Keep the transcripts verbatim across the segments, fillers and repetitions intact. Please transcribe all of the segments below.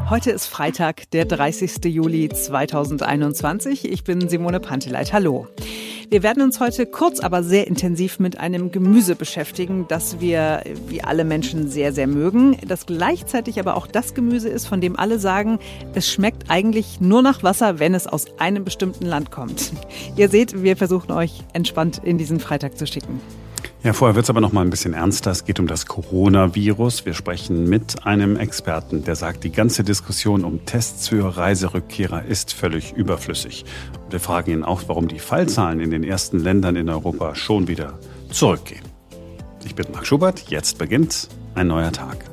Heute ist Freitag, der dreißigster Juli zweitausendeinundzwanzig. Ich bin Simone Panteleit. Hallo. Wir werden uns heute kurz, aber sehr intensiv mit einem Gemüse beschäftigen, das wir, wie alle Menschen, sehr, sehr mögen. Das gleichzeitig aber auch das Gemüse ist, von dem alle sagen, es schmeckt eigentlich nur nach Wasser, wenn es aus einem bestimmten Land kommt. Ihr seht, wir versuchen euch entspannt in diesen Freitag zu schicken. Ja, vorher wird es aber noch mal ein bisschen ernster. Es geht um das Coronavirus. Wir sprechen mit einem Experten, der sagt, die ganze Diskussion um Tests für Reiserückkehrer ist völlig überflüssig. Und wir fragen ihn auch, warum die Fallzahlen in den ersten Ländern in Europa schon wieder zurückgehen. Ich bin Marc Schubert. Jetzt beginnt ein neuer Tag.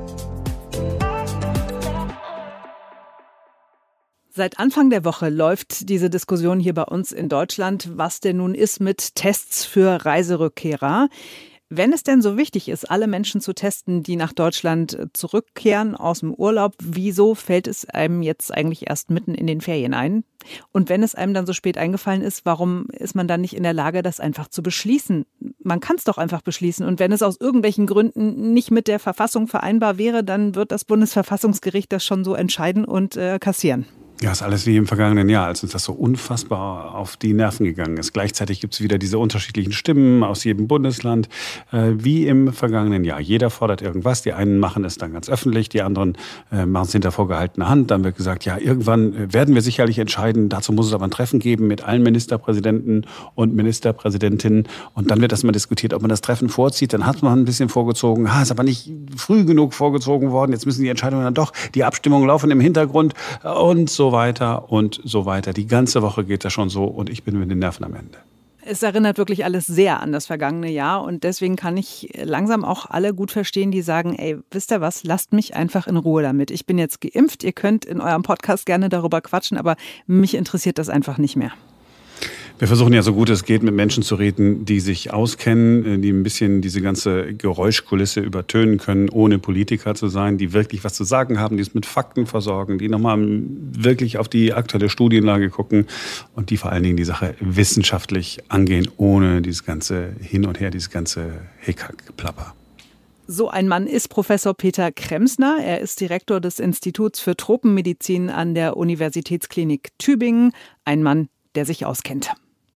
Seit Anfang der Woche läuft diese Diskussion hier bei uns in Deutschland, was denn nun ist mit Tests für Reiserückkehrer. Wenn es denn so wichtig ist, alle Menschen zu testen, die nach Deutschland zurückkehren aus dem Urlaub, wieso fällt es einem jetzt eigentlich erst mitten in den Ferien ein? Und wenn es einem dann so spät eingefallen ist, warum ist man dann nicht in der Lage, das einfach zu beschließen? Man kann es doch einfach beschließen. Und wenn es aus irgendwelchen Gründen nicht mit der Verfassung vereinbar wäre, dann wird das Bundesverfassungsgericht das schon so entscheiden und äh, kassieren. Ja, ist alles wie im vergangenen Jahr, als uns das so unfassbar auf die Nerven gegangen ist. Gleichzeitig gibt es wieder diese unterschiedlichen Stimmen aus jedem Bundesland, äh, wie im vergangenen Jahr. Jeder fordert irgendwas. Die einen machen es dann ganz öffentlich, die anderen äh, machen es hinter vorgehaltener Hand. Dann wird gesagt, ja, irgendwann werden wir sicherlich entscheiden. Dazu muss es aber ein Treffen geben mit allen Ministerpräsidenten und Ministerpräsidentinnen. Und dann wird erstmal diskutiert, ob man das Treffen vorzieht. Dann hat man ein bisschen vorgezogen. Ah, ist aber nicht früh genug vorgezogen worden. Jetzt müssen die Entscheidungen dann doch, die Abstimmungen laufen im Hintergrund und so weiter und so weiter. Die ganze Woche geht das schon so und ich bin mit den Nerven am Ende. Es erinnert wirklich alles sehr an das vergangene Jahr und deswegen kann ich langsam auch alle gut verstehen, die sagen, ey, wisst ihr was, lasst mich einfach in Ruhe damit. Ich bin jetzt geimpft, ihr könnt in eurem Podcast gerne darüber quatschen, aber mich interessiert das einfach nicht mehr. Wir versuchen ja so gut es geht, mit Menschen zu reden, die sich auskennen, die ein bisschen diese ganze Geräuschkulisse übertönen können, ohne Politiker zu sein, die wirklich was zu sagen haben, die es mit Fakten versorgen, die nochmal wirklich auf die aktuelle Studienlage gucken und die vor allen Dingen die Sache wissenschaftlich angehen, ohne dieses ganze Hin und Her, dieses ganze Hickhack-Plapper. So ein Mann ist Professor Peter Kremsner. Er ist Direktor des Instituts für Tropenmedizin an der Universitätsklinik Tübingen. Ein Mann, der sich auskennt.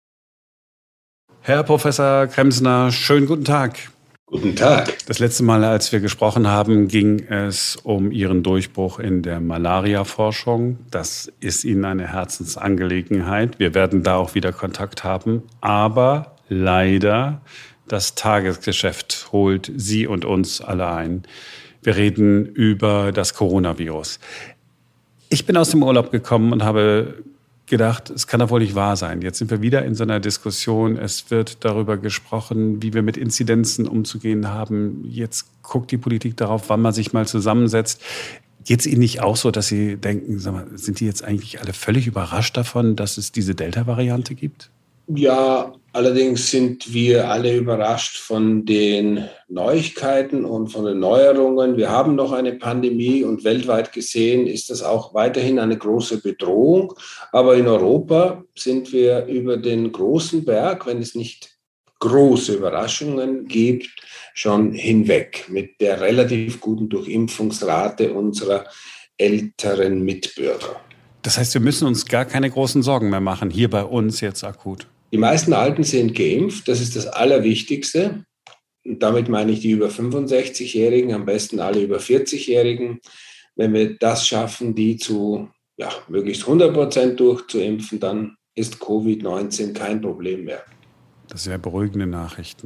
Herr Professor Kremsner, schönen guten Tag. Guten Tag. Das letzte Mal, als wir gesprochen haben, ging es um Ihren Durchbruch in der Malaria-Forschung. Das ist Ihnen eine Herzensangelegenheit. Wir werden da auch wieder Kontakt haben. Aber leider, das Tagesgeschäft holt Sie und uns alle ein. Wir reden über das Coronavirus. Ich bin aus dem Urlaub gekommen und habe gedacht, es kann doch wohl nicht wahr sein. Jetzt sind wir wieder in so einer Diskussion. Es wird darüber gesprochen, wie wir mit Inzidenzen umzugehen haben. Jetzt guckt die Politik darauf, wann man sich mal zusammensetzt. Geht es Ihnen nicht auch so, dass Sie denken, sag mal, sind die jetzt eigentlich alle völlig überrascht davon, dass es diese Delta-Variante gibt? Ja, allerdings sind wir alle überrascht von den Neuigkeiten und von den Neuerungen. Wir haben noch eine Pandemie und weltweit gesehen ist das auch weiterhin eine große Bedrohung. Aber in Europa sind wir über den großen Berg, wenn es nicht große Überraschungen gibt, schon hinweg mit der relativ guten Durchimpfungsrate unserer älteren Mitbürger. Das heißt, wir müssen uns gar keine großen Sorgen mehr machen, hier bei uns jetzt akut. Die meisten Alten sind geimpft, das ist das Allerwichtigste. Und damit meine ich die über fünfundsechzigjährigen, am besten alle über vierzig-Jährigen. Wenn wir das schaffen, die zu ja, möglichst hundert Prozent durchzuimpfen, dann ist Covid neunzehn kein Problem mehr. Das sind ja beruhigende Nachrichten.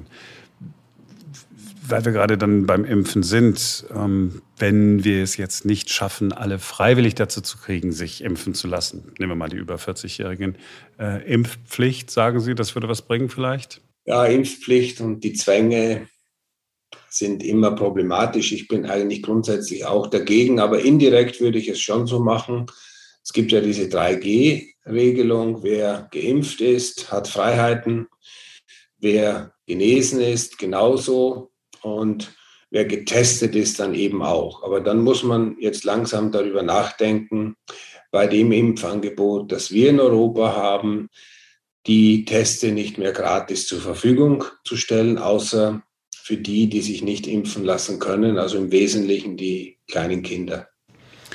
Weil wir gerade dann beim Impfen sind, ähm, wenn wir es jetzt nicht schaffen, alle freiwillig dazu zu kriegen, sich impfen zu lassen, nehmen wir mal die über vierzig-Jährigen, äh, Impfpflicht, sagen Sie, das würde was bringen vielleicht? Ja, Impfpflicht und die Zwänge sind immer problematisch. Ich bin eigentlich grundsätzlich auch dagegen, aber indirekt würde ich es schon so machen. Es gibt ja diese drei G Regelung, wer geimpft ist, hat Freiheiten, wer genesen ist, genauso. Und wer getestet ist, dann eben auch. Aber dann muss man jetzt langsam darüber nachdenken, bei dem Impfangebot, das wir in Europa haben, die Teste nicht mehr gratis zur Verfügung zu stellen, außer für die, die sich nicht impfen lassen können, also im Wesentlichen die kleinen Kinder.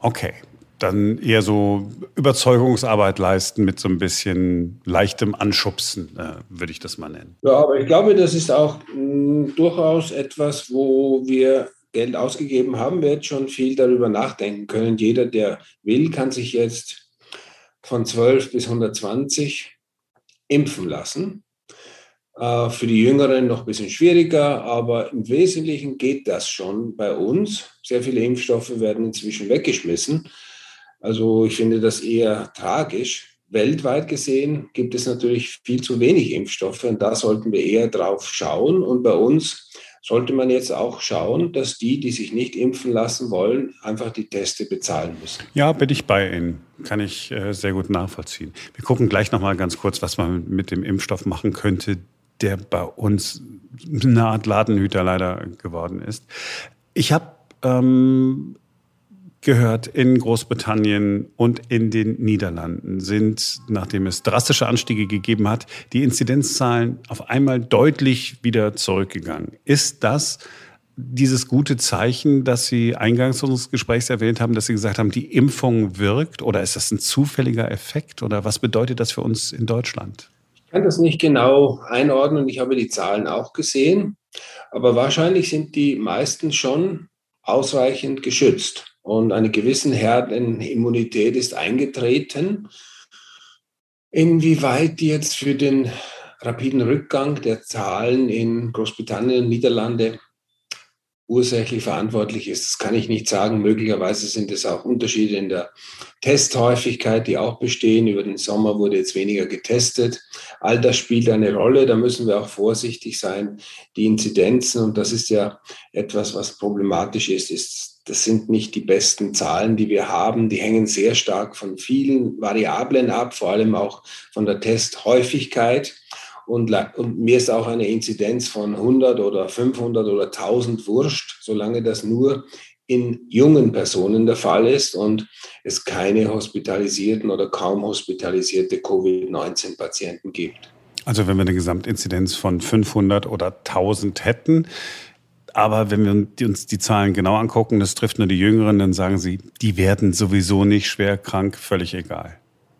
Okay, dann eher so Überzeugungsarbeit leisten mit so ein bisschen leichtem Anschubsen, äh, würde ich das mal nennen. Ja, aber ich glaube, das ist auch mh, durchaus etwas, wo wir Geld ausgegeben haben, wird schon viel darüber nachdenken können. Jeder, der will, kann sich jetzt von zwölf bis hundertzwanzig impfen lassen. Äh, für die Jüngeren noch ein bisschen schwieriger, aber im Wesentlichen geht das schon bei uns. Sehr viele Impfstoffe werden inzwischen weggeschmissen. Also ich finde das eher tragisch. Weltweit gesehen gibt es natürlich viel zu wenig Impfstoffe und da sollten wir eher drauf schauen. Und bei uns sollte man jetzt auch schauen, dass die, die sich nicht impfen lassen wollen, einfach die Teste bezahlen müssen. Ja, bin ich bei Ihnen. Kann ich äh, sehr gut nachvollziehen. Wir gucken gleich noch mal ganz kurz, was man mit dem Impfstoff machen könnte, der bei uns eine Art Ladenhüter leider geworden ist. Ich habe ähm, gehört, in Großbritannien und in den Niederlanden sind, nachdem es drastische Anstiege gegeben hat, die Inzidenzzahlen auf einmal deutlich wieder zurückgegangen. Ist das dieses gute Zeichen, das Sie eingangs unseres Gesprächs erwähnt haben, dass Sie gesagt haben, die Impfung wirkt? Oder ist das ein zufälliger Effekt? Oder was bedeutet das für uns in Deutschland? Ich kann das nicht genau einordnen. Ich habe die Zahlen auch gesehen. Aber wahrscheinlich sind die meisten schon ausreichend geschützt. Und eine gewisse Herdenimmunität ist eingetreten. Inwieweit die jetzt für den rapiden Rückgang der Zahlen in Großbritannien und Niederlande ursächlich verantwortlich ist, das kann ich nicht sagen. Möglicherweise sind es auch Unterschiede in der Testhäufigkeit, die auch bestehen. Über den Sommer wurde jetzt weniger getestet. All das spielt eine Rolle. Da müssen wir auch vorsichtig sein. Die Inzidenzen, und das ist ja etwas, was problematisch ist, ist, das sind nicht die besten Zahlen, die wir haben. Die hängen sehr stark von vielen Variablen ab, vor allem auch von der Testhäufigkeit. Und, und mir ist auch eine Inzidenz von hundert oder fünfhundert oder tausend wurscht, solange das nur in jungen Personen der Fall ist und es keine hospitalisierten oder kaum hospitalisierte Covid neunzehn Patienten gibt. Also wenn wir eine Gesamtinzidenz von fünfhundert oder tausend hätten, aber wenn wir uns die Zahlen genau angucken, das trifft nur die Jüngeren, dann sagen Sie, die werden sowieso nicht schwer krank, völlig egal.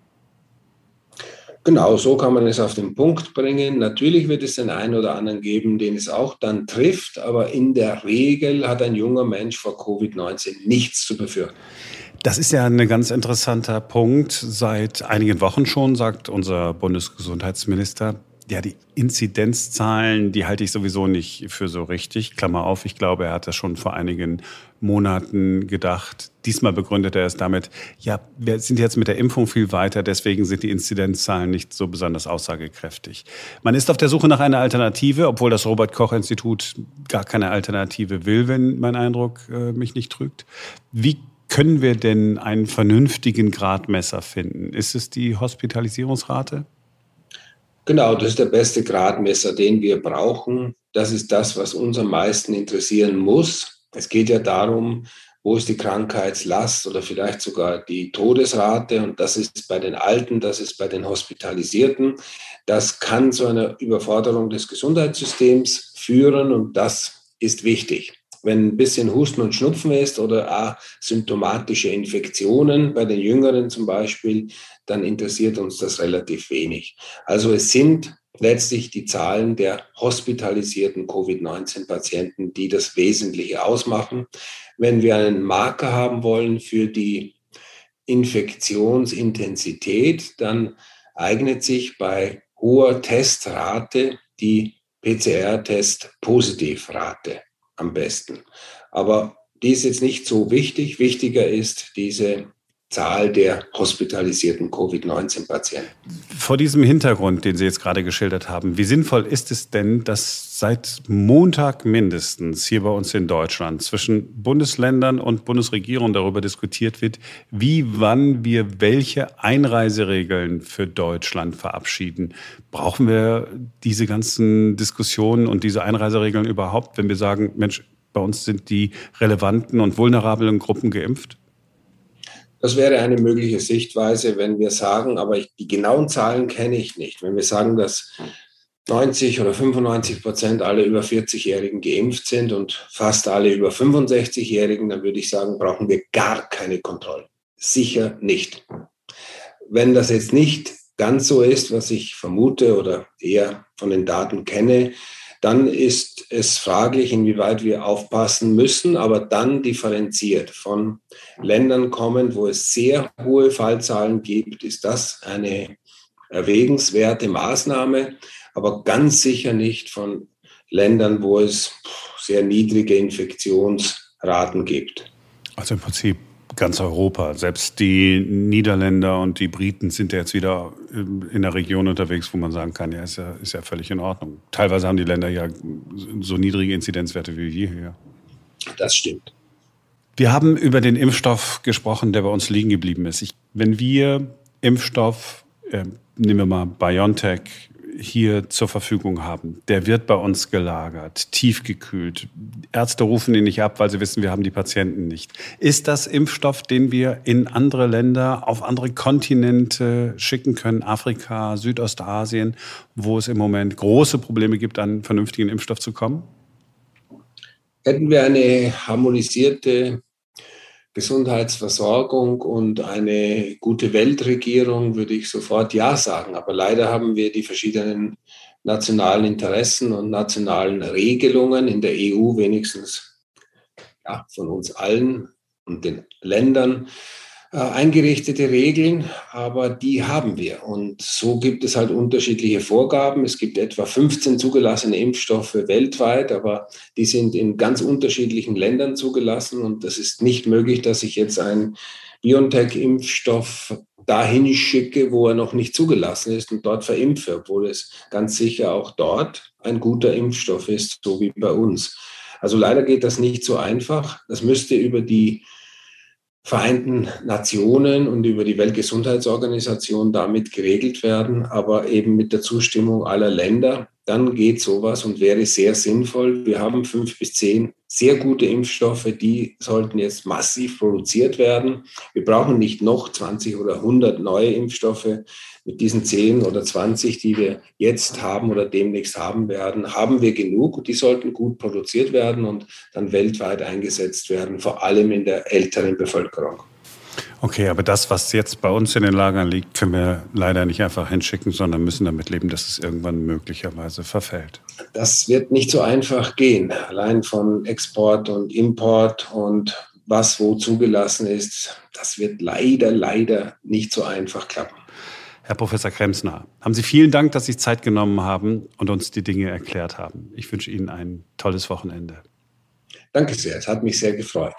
Genau, so kann man es auf den Punkt bringen. Natürlich wird es den einen oder anderen geben, den es auch dann trifft, aber in der Regel hat ein junger Mensch vor Covid neunzehn nichts zu befürchten. Das ist ja ein ganz interessanter Punkt. Seit einigen Wochen schon sagt unser Bundesgesundheitsminister, ja, die Inzidenzzahlen, die halte ich sowieso nicht für so richtig. Klammer auf, ich glaube, er hat das schon vor einigen Monaten gedacht. Diesmal begründet er es damit, ja, wir sind jetzt mit der Impfung viel weiter, deswegen sind die Inzidenzzahlen nicht so besonders aussagekräftig. Man ist auf der Suche nach einer Alternative, obwohl das Robert-Koch-Institut gar keine Alternative will, wenn mein Eindruck äh, mich nicht trügt. Wie können wir denn einen vernünftigen Gradmesser finden? Ist es die Hospitalisierungsrate? Genau, das ist der beste Gradmesser, den wir brauchen. Das ist das, was uns am meisten interessieren muss. Es geht ja darum, wo ist die Krankheitslast oder vielleicht sogar die Todesrate. Und das ist bei den Alten, das ist bei den Hospitalisierten. Das kann zu einer Überforderung des Gesundheitssystems führen und das ist wichtig. Wenn ein bisschen Husten und Schnupfen ist oder asymptomatische Infektionen, bei den Jüngeren zum Beispiel, dann interessiert uns das relativ wenig. Also es sind letztlich die Zahlen der hospitalisierten Covid neunzehn Patienten, die das Wesentliche ausmachen. Wenn wir einen Marker haben wollen für die Infektionsintensität, dann eignet sich bei hoher Testrate die P C R-Test-Positivrate am besten. Aber die ist jetzt nicht so wichtig. Wichtiger ist diese Zahl der hospitalisierten Covid neunzehn Patienten. Vor diesem Hintergrund, den Sie jetzt gerade geschildert haben, wie sinnvoll ist es denn, dass seit Montag mindestens hier bei uns in Deutschland zwischen Bundesländern und Bundesregierung darüber diskutiert wird, wie, wann wir welche Einreiseregeln für Deutschland verabschieden? Brauchen wir diese ganzen Diskussionen und diese Einreiseregeln überhaupt, wenn wir sagen, Mensch, bei uns sind die relevanten und vulnerablen Gruppen geimpft? Das wäre eine mögliche Sichtweise, wenn wir sagen, aber ich, die genauen Zahlen kenne ich nicht. Wenn wir sagen, dass neunzig oder fünfundneunzig Prozent aller über vierzig-Jährigen geimpft sind und fast alle über fünfundsechzig-Jährigen, dann würde ich sagen, brauchen wir gar keine Kontrollen. Sicher nicht. Wenn das jetzt nicht ganz so ist, was ich vermute oder eher von den Daten kenne, dann ist es fraglich, inwieweit wir aufpassen müssen, aber dann differenziert. Von Ländern kommend, wo es sehr hohe Fallzahlen gibt, ist das eine erwägenswerte Maßnahme, aber ganz sicher nicht von Ländern, wo es sehr niedrige Infektionsraten gibt. Also im Prinzip ganz Europa. Selbst die Niederländer und die Briten sind ja jetzt wieder in der Region unterwegs, wo man sagen kann, ja, ist ja, ist ja völlig in Ordnung. Teilweise haben die Länder ja so niedrige Inzidenzwerte wie wir hier. Das stimmt. Wir haben über den Impfstoff gesprochen, der bei uns liegen geblieben ist. Ich, wenn wir Impfstoff, äh, nehmen wir mal BioNTech, hier zur Verfügung haben, der wird bei uns gelagert, tiefgekühlt. Ärzte rufen ihn nicht ab, weil sie wissen, wir haben die Patienten nicht. Ist das Impfstoff, den wir in andere Länder, auf andere Kontinente schicken können, Afrika, Südostasien, wo es im Moment große Probleme gibt, an vernünftigen Impfstoff zu kommen? Hätten wir eine harmonisierte Gesundheitsversorgung und eine gute Weltregierung, würde ich sofort Ja sagen. Aber leider haben wir die verschiedenen nationalen Interessen und nationalen Regelungen in der E U, wenigstens ja, von uns allen und den Ländern, äh, eingerichtete Regeln, aber die haben wir. Und so gibt es halt unterschiedliche Vorgaben. Es gibt etwa fünfzehn zugelassene Impfstoffe weltweit, aber die sind in ganz unterschiedlichen Ländern zugelassen. Und das ist nicht möglich, dass ich jetzt einen BioNTech-Impfstoff dahin schicke, wo er noch nicht zugelassen ist und dort verimpfe, obwohl es ganz sicher auch dort ein guter Impfstoff ist, so wie bei uns. Also leider geht das nicht so einfach. Das müsste über die Vereinten Nationen und über die Weltgesundheitsorganisation damit geregelt werden, aber eben mit der Zustimmung aller Länder. Dann geht sowas und wäre sehr sinnvoll. Wir haben fünf bis zehn sehr gute Impfstoffe, die sollten jetzt massiv produziert werden. Wir brauchen nicht noch zwanzig oder hundert neue Impfstoffe. Mit diesen zehn oder zwanzig, die wir jetzt haben oder demnächst haben werden, haben wir genug und die sollten gut produziert werden und dann weltweit eingesetzt werden, vor allem in der älteren Bevölkerung. Okay, aber das, was jetzt bei uns in den Lagern liegt, können wir leider nicht einfach hinschicken, sondern müssen damit leben, dass es irgendwann möglicherweise verfällt. Das wird nicht so einfach gehen. Allein von Export und Import und was wo zugelassen ist, das wird leider, leider nicht so einfach klappen. Herr Professor Kremsner, haben Sie vielen Dank, dass Sie Zeit genommen haben und uns die Dinge erklärt haben. Ich wünsche Ihnen ein tolles Wochenende. Danke sehr, es hat mich sehr gefreut.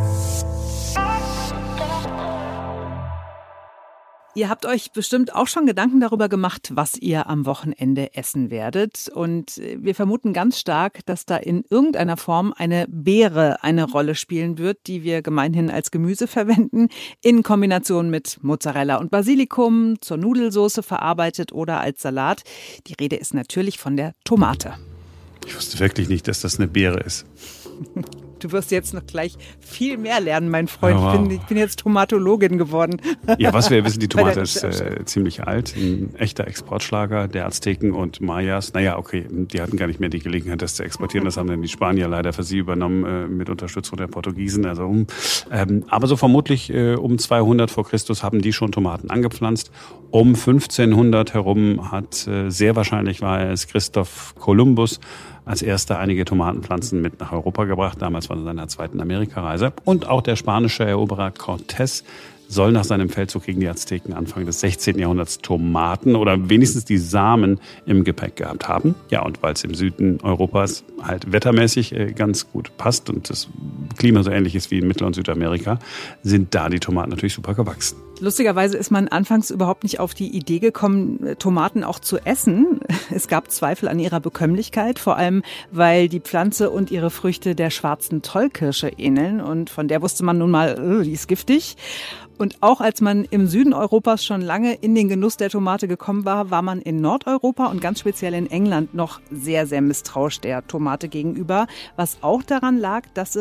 Ihr habt euch bestimmt auch schon Gedanken darüber gemacht, was ihr am Wochenende essen werdet. Und wir vermuten ganz stark, dass da in irgendeiner Form eine Beere eine Rolle spielen wird, die wir gemeinhin als Gemüse verwenden, in Kombination mit Mozzarella und Basilikum, zur Nudelsoße verarbeitet oder als Salat. Die Rede ist natürlich von der Tomate. Ich wusste wirklich nicht, dass das eine Beere ist. Du wirst jetzt noch gleich viel mehr lernen, mein Freund. Oh, wow. ich, bin, ich bin jetzt Tomatologin geworden. Ja, was wir wissen, die Tomate ist äh, ziemlich alt. Ein echter Exportschlager der Azteken und Mayas. Naja, okay, die hatten gar nicht mehr die Gelegenheit, das zu exportieren. Das haben dann die Spanier leider für sie übernommen, äh, mit Unterstützung der Portugiesen. Also, um, ähm, aber so vermutlich äh, um zweihundert vor Christus haben die schon Tomaten angepflanzt. Um fünfzehnhundert herum hat, äh, sehr wahrscheinlich war es Christoph Kolumbus, als erster einige Tomatenpflanzen mit nach Europa gebracht, damals von seiner zweiten Amerikareise. Und auch der spanische Eroberer Cortés soll nach seinem Feldzug gegen die Azteken Anfang des sechzehnten Jahrhunderts Tomaten oder wenigstens die Samen im Gepäck gehabt haben. Ja, und weil es im Süden Europas halt wettermäßig ganz gut passt und das Klima so ähnlich ist wie in Mittel- und Südamerika, sind da die Tomaten natürlich super gewachsen. Lustigerweise ist man anfangs überhaupt nicht auf die Idee gekommen, Tomaten auch zu essen. Es gab Zweifel an ihrer Bekömmlichkeit, vor allem weil die Pflanze und ihre Früchte der schwarzen Tollkirsche ähneln. Und von der wusste man nun mal, die ist giftig. Und auch als man im Süden Europas schon lange in den Genuss der Tomate gekommen war, war man in Nordeuropa und ganz speziell in England noch sehr, sehr misstrauisch der Tomate gegenüber. Was auch daran lag, dass es in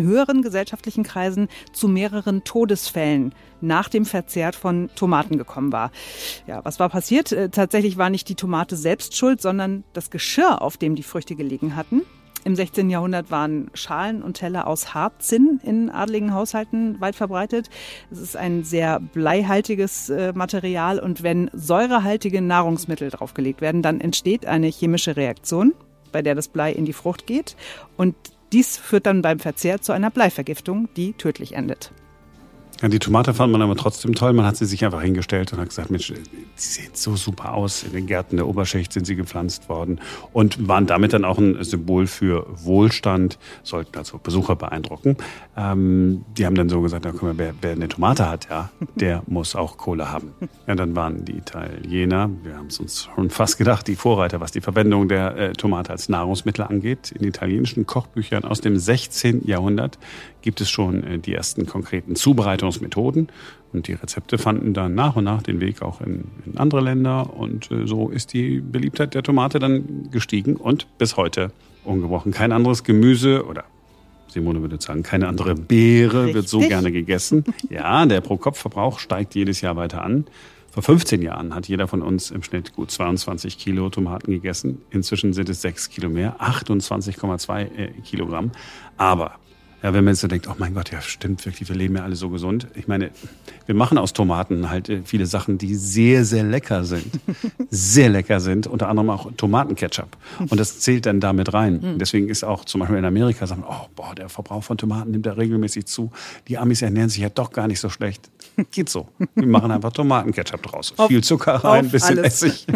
höheren gesellschaftlichen Kreisen zu mehreren Todesfällen nach dem Verzehr von Tomaten gekommen war. Ja, was war passiert? Äh, tatsächlich war nicht die Tomate selbst schuld, sondern das Geschirr, auf dem die Früchte gelegen hatten. Im sechzehnten Jahrhundert waren Schalen und Teller aus Hartzinn in adligen Haushalten weit verbreitet. Es ist ein sehr bleihaltiges äh, Material und wenn säurehaltige Nahrungsmittel draufgelegt werden, dann entsteht eine chemische Reaktion, bei der das Blei in die Frucht geht und dies führt dann beim Verzehr zu einer Bleivergiftung, die tödlich endet. Ja, die Tomate fand man aber trotzdem toll. Man hat sie sich einfach hingestellt und hat gesagt, Mensch, die sehen so super aus. In den Gärten der Oberschicht sind sie gepflanzt worden und waren damit dann auch ein Symbol für Wohlstand, sollten also Besucher beeindrucken. Ähm, die haben dann so gesagt, na, guck mal, wer, wer eine Tomate hat, ja, der muss auch Kohle haben. Ja, dann waren die Italiener, wir haben es uns schon fast gedacht, die Vorreiter, was die Verwendung der äh, Tomate als Nahrungsmittel angeht. In italienischen Kochbüchern aus dem sechzehnten Jahrhundert gibt es schon äh, die ersten konkreten Zubereitungsmethoden und die Rezepte fanden dann nach und nach den Weg auch in, in andere Länder und äh, so ist die Beliebtheit der Tomate dann gestiegen und bis heute ungebrochen. Kein anderes Gemüse oder Simone würde sagen, keine andere Beere Richtig. Wird so gerne gegessen. Ja, der Pro-Kopf-Verbrauch steigt jedes Jahr weiter an. Vor fünfzehn Jahren hat jeder von uns im Schnitt gut zweiundzwanzig Kilo Tomaten gegessen. Inzwischen sind es sechs Kilo mehr, achtundzwanzig Komma zwei Kilogramm. Aber ja, wenn man jetzt so denkt, oh mein Gott, ja stimmt wirklich, wir leben ja alle so gesund. Ich meine, wir machen aus Tomaten halt viele Sachen, die sehr, sehr lecker sind. Sehr lecker sind, unter anderem auch Tomatenketchup. Und das zählt dann damit rein. Deswegen ist auch zum Beispiel in Amerika, sagen, oh boah, der Verbrauch von Tomaten nimmt ja regelmäßig zu. Die Amis ernähren sich ja doch gar nicht so schlecht. Geht so. Wir machen einfach Tomatenketchup draus. Auf, Viel Zucker rein, ein bisschen alles. Essig.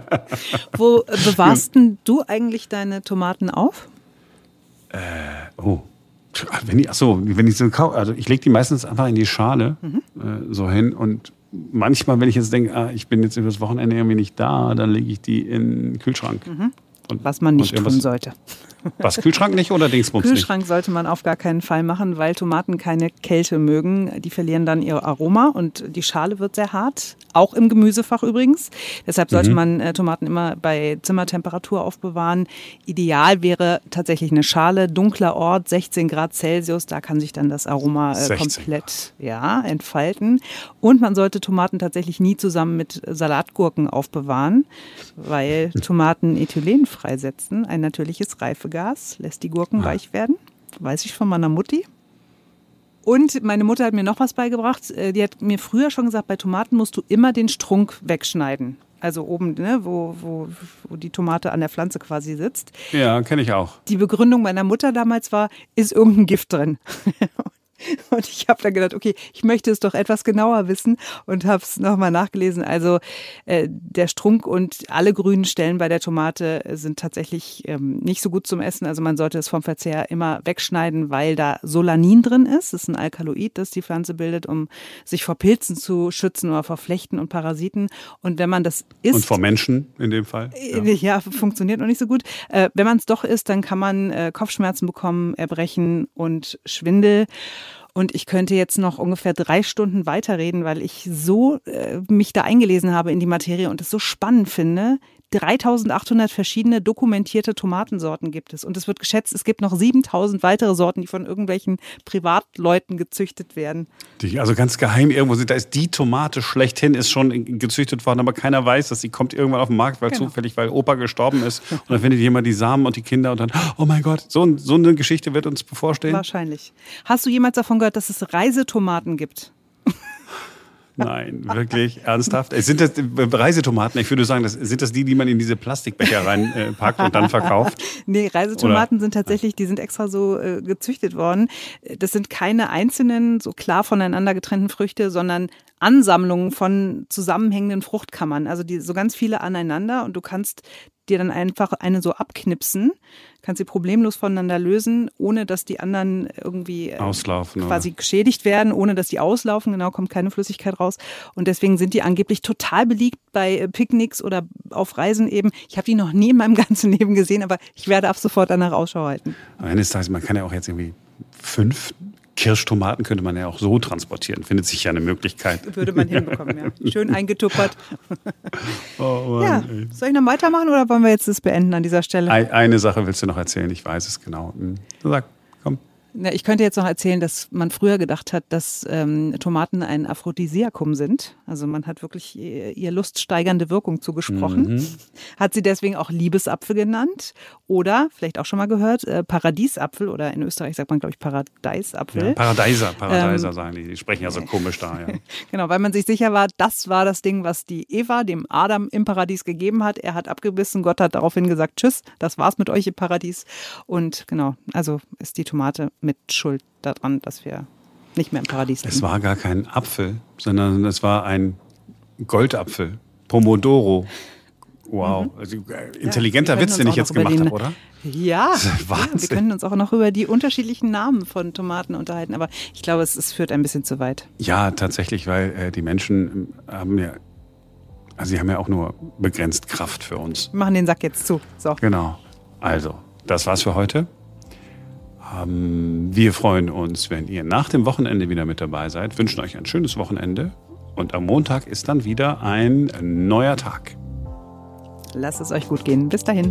Wo bewahrst denn du eigentlich deine Tomaten auf? Äh, oh. Wenn ich, ach so, wenn ich so kaufe, also ich lege die meistens einfach in die Schale mhm. äh, so hin und manchmal, wenn ich jetzt denke, ah, ich bin jetzt übers Wochenende irgendwie nicht da, dann lege ich die in den Kühlschrank. Mhm. Und, was man nicht tun sollte. Was, Kühlschrank nicht oder Dingsbums nicht? Kühlschrank sollte man auf gar keinen Fall machen, weil Tomaten keine Kälte mögen. Die verlieren dann ihr Aroma und die Schale wird sehr hart. Auch im Gemüsefach übrigens. Deshalb sollte mhm. man äh, Tomaten immer bei Zimmertemperatur aufbewahren. Ideal wäre tatsächlich eine Schale, dunkler Ort, sechzehn Grad Celsius. Da kann sich dann das Aroma äh, komplett ja, entfalten. Und man sollte Tomaten tatsächlich nie zusammen mit Salatgurken aufbewahren, weil Tomaten Ethylen freisetzen, ein natürliches Reifegas, lässt die Gurken ah. weich werden. Weiß ich von meiner Mutti. Und meine Mutter hat mir noch was beigebracht. Die hat mir früher schon gesagt, bei Tomaten musst du immer den Strunk wegschneiden. Also oben, ne, wo, wo, wo die Tomate an der Pflanze quasi sitzt. Ja, kenne ich auch. Die Begründung meiner Mutter damals war, ist irgendein Gift drin. Und ich habe dann gedacht, okay, ich möchte es doch etwas genauer wissen und habe es nochmal nachgelesen. Also äh, der Strunk und alle grünen Stellen bei der Tomate sind tatsächlich ähm, nicht so gut zum Essen. Also man sollte es vom Verzehr immer wegschneiden, weil da Solanin drin ist. Das ist ein Alkaloid, das die Pflanze bildet, um sich vor Pilzen zu schützen oder vor Flechten und Parasiten. Und wenn man das isst... Und vor Menschen in dem Fall? Ja, ja funktioniert noch nicht so gut. Äh, wenn man es doch isst, dann kann man äh, Kopfschmerzen bekommen, Erbrechen und Schwindel. Und ich könnte jetzt noch ungefähr drei Stunden weiterreden, weil ich so äh, mich da eingelesen habe in die Materie und es so spannend finde. dreitausendachthundert verschiedene dokumentierte Tomatensorten gibt es. Und es wird geschätzt, es gibt noch siebentausend weitere Sorten, die von irgendwelchen Privatleuten gezüchtet werden. Die also ganz geheim irgendwo sind. Da ist die Tomate schlechthin, ist schon gezüchtet worden, aber keiner weiß, dass sie kommt irgendwann auf den Markt, weil genau. zufällig, weil Opa gestorben ist. Und dann findet jemand die Samen und die Kinder und dann, oh mein Gott, so, so eine Geschichte wird uns bevorstehen. Wahrscheinlich. Hast du jemals davon gehört, dass es Reisetomaten gibt? Nein, wirklich, ernsthaft? Sind das Reisetomaten? Ich würde sagen, das, sind das die, die man in diese Plastikbecher reinpackt äh, und dann verkauft? Nee, Reisetomaten Oder? sind tatsächlich, die sind extra so äh, gezüchtet worden. Das sind keine einzelnen, so klar voneinander getrennten Früchte, sondern Ansammlungen von zusammenhängenden Fruchtkammern. Also die so ganz viele aneinander und du kannst dir dann einfach eine so abknipsen, kannst sie problemlos voneinander lösen, ohne dass die anderen irgendwie auslaufen, quasi oder? geschädigt werden, ohne dass die auslaufen, genau, kommt keine Flüssigkeit raus. Und deswegen sind die angeblich total beliebt bei Picknicks oder auf Reisen eben. Ich habe die noch nie in meinem ganzen Leben gesehen, aber ich werde ab sofort danach Ausschau halten. Eines Tages, man kann ja auch jetzt irgendwie fünf Kirschtomaten könnte man ja auch so transportieren. Findet sich ja eine Möglichkeit. Würde man hinbekommen, ja. Schön eingetuppert. Oh Mann, ja. Soll ich noch weitermachen oder wollen wir jetzt das beenden an dieser Stelle? Eine Sache willst du noch erzählen, ich weiß es genau. Sag, komm. Na, ich könnte jetzt noch erzählen, dass man früher gedacht hat, dass ähm, Tomaten ein Aphrodisiakum sind. Also man hat wirklich ihr, ihr luststeigernde Wirkung zugesprochen. Mhm. Hat sie deswegen auch Liebesapfel genannt oder, vielleicht auch schon mal gehört, äh, Paradiesapfel oder in Österreich sagt man, glaube ich, Paradeisapfel. Ja, Paradeiser, Paradeiser ähm, sagen die, die sprechen ja so komisch da. Ja. Genau, weil man sich sicher war, das war das Ding, was die Eva dem Adam im Paradies gegeben hat. Er hat abgebissen, Gott hat daraufhin gesagt, tschüss, das war's mit euch im Paradies. Und genau, also ist die Tomate mit Schuld daran, dass wir nicht mehr im Paradies leben. Es war gar kein Apfel, sondern es war ein Goldapfel. Pomodoro. Wow. Mhm. Also, äh, intelligenter ja, Witz, den ich jetzt gemacht habe, oder? Ja, ja, wir können uns auch noch über die unterschiedlichen Namen von Tomaten unterhalten, aber ich glaube, es, es führt ein bisschen zu weit. Ja, tatsächlich, weil äh, die Menschen haben ja, also sie haben ja auch nur begrenzt Kraft für uns. Wir machen den Sack jetzt zu. So. Genau. Also, das war's für heute. Wir freuen uns, wenn ihr nach dem Wochenende wieder mit dabei seid, wünschen euch ein schönes Wochenende und am Montag ist dann wieder ein neuer Tag. Lasst es euch gut gehen. Bis dahin.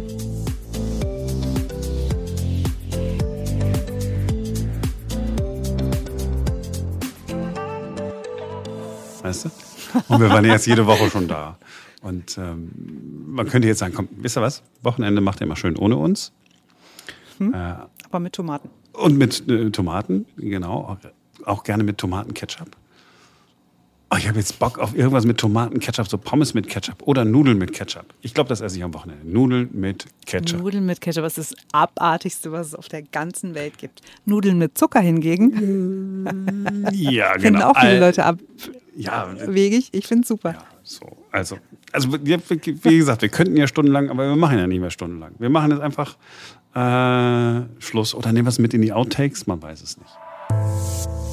Weißt du? Und wir waren jetzt jede Woche schon da. Und ähm, man könnte jetzt sagen, komm, wisst ihr was? Wochenende macht ihr immer schön ohne uns. Hm? Äh, Aber mit Tomaten. Und mit äh, Tomaten, genau. Auch, auch gerne mit Tomatenketchup. Oh, ich habe jetzt Bock auf irgendwas mit Tomatenketchup, so Pommes mit Ketchup oder Nudeln mit Ketchup. Ich glaube, das esse ich am Wochenende. Nudeln mit Ketchup. Nudeln mit Ketchup, das ist das Abartigste, was es auf der ganzen Welt gibt. Nudeln mit Zucker hingegen. Ja, genau. Finden auch viele Leute abwegig. Ja, ich finde es super. Ja, so. Also, also, wie gesagt, wir könnten ja stundenlang, aber wir machen ja nicht mehr stundenlang. Wir machen jetzt einfach äh, Schluss oder nehmen wir es mit in die Outtakes, man weiß es nicht.